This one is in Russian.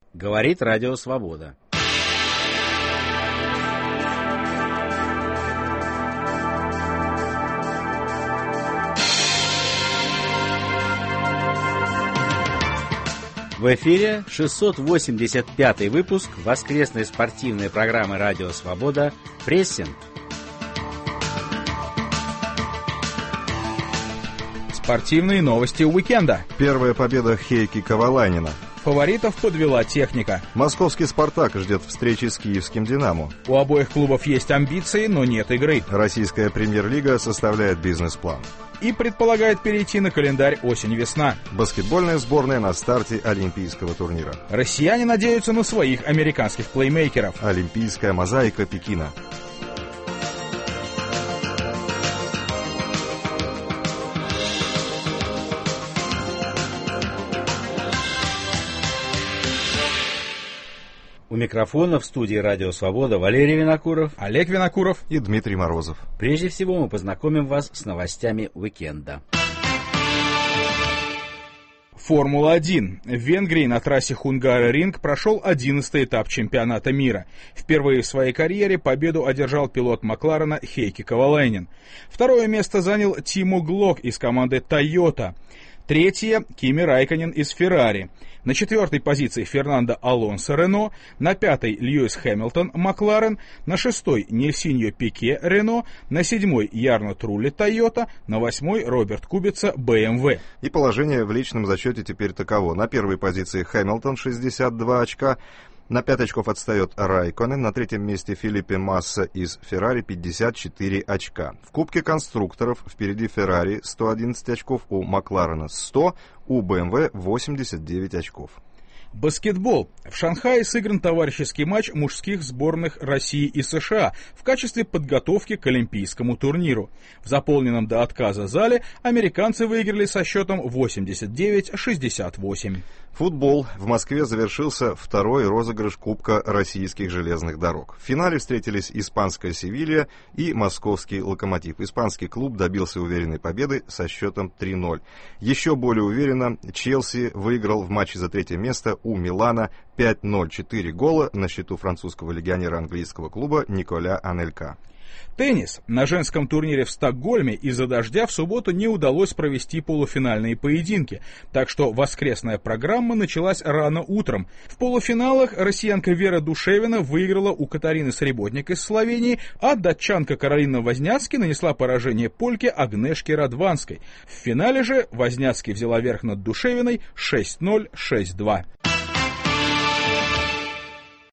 Говорит Радио Свобода. В эфире 685-й выпуск воскресной спортивной программы «Радио Свобода» «Прессинг». Спортивные новости уикенда. Первая победа Хейки Ковалайнена. Фаворитов подвела техника. Московский «Спартак» ждет встречи с киевским «Динамо». У обоих клубов есть амбиции, но нет игры. Российская премьер-лига составляет бизнес-план. И предполагает перейти на календарь осень-весна. Баскетбольная сборная на старте Олимпийского турнира. Россияне надеются на своих американских плеймейкеров. Олимпийская мозаика Пекина. У микрофона в студии «Радио Свобода» Валерий Винокуров, Олег Винокуров и Дмитрий Морозов. Прежде всего мы познакомим вас с новостями уикенда. Формула-1. В Венгрии на трассе Хунгаро-Ринг прошел 11-й этап чемпионата мира. Впервые в своей карьере победу одержал пилот Макларена Хейки Ковалайнен. Второе место занял Тимо Глок из команды Toyota. Третье – Кими Райконен из Феррари. На четвертой позиции Фернандо Алонсо Рено, на пятой Льюис Хэмилтон Макларен, на шестой Нильсиньо Пике Рено, на седьмой Ярно Трулли Тойота, на восьмой Роберт Кубица БМВ. И положение в личном зачете теперь таково. На первой позиции Хэмилтон 62 очка. На 5 очков отстает Райконен, на третьем месте Фелипе Масса из Феррари 54 очка. В Кубке конструкторов впереди Феррари 111 очков, у Макларена 100, у БМВ 89 очков. Баскетбол. В Шанхае сыгран товарищеский матч мужских сборных России и США в качестве подготовки к Олимпийскому турниру. В заполненном до отказа зале американцы выиграли со счетом 89-68. Футбол. В Москве завершился второй розыгрыш Кубка российских железных дорог. В финале встретились испанская «Севилья» и московский «Локомотив». Испанский клуб добился уверенной победы со счетом 3-0. Еще более уверенно Челси выиграл в матче за третье место у Милана 5-0. 4 гола на счету французского легионера английского клуба Николя Анелька. Теннис. На женском турнире в Стокгольме из-за дождя в субботу не удалось провести полуфинальные поединки, так что воскресная программа началась рано утром. В полуфиналах россиянка Вера Душевина выиграла у Катарины Среботник из Словении, а датчанка Каролина Возняцки нанесла поражение польке Агнешке Радванской. В финале же Возняцки взяла верх над Душевиной 6-0, 6-2.